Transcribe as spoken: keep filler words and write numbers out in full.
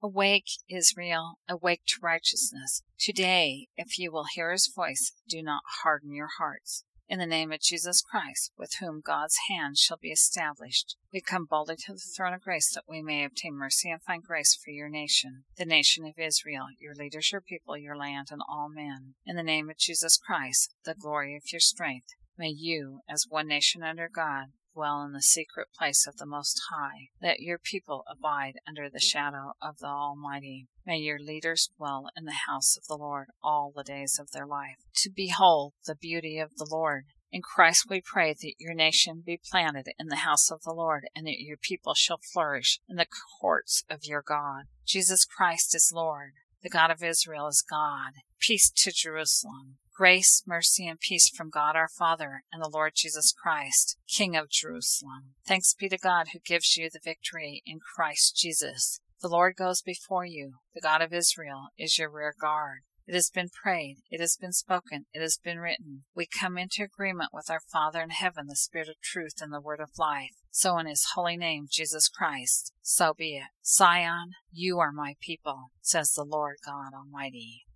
Awake, Israel, awake to righteousness. Today, if you will hear his voice, do not harden your hearts. In the name of Jesus Christ, with whom God's hand shall be established, we come boldly to the throne of grace that we may obtain mercy and find grace for your nation, the nation of Israel, your leaders, your people, your land, and all men. In the name of Jesus Christ, the glory of your strength, may you, as one nation under God, dwell in the secret place of the Most High. Let your people abide under the shadow of the Almighty. May your leaders dwell in the house of the Lord all the days of their life, to behold the beauty of the Lord. In Christ we pray that your nation be planted in the house of the Lord, and that your people shall flourish in the courts of your God. Jesus Christ is Lord. The God of Israel is God. Peace to Jerusalem. Grace, mercy, and peace from God our Father and the Lord Jesus Christ, King of Jerusalem. Thanks be to God who gives you the victory in Christ Jesus. The Lord goes before you. The God of Israel is your rear guard. It has been prayed, it has been spoken, it has been written. We come into agreement with our Father in heaven, the Spirit of truth and the Word of life. So in his holy name, Jesus Christ, so be it. Zion, you are my people, says the Lord God Almighty.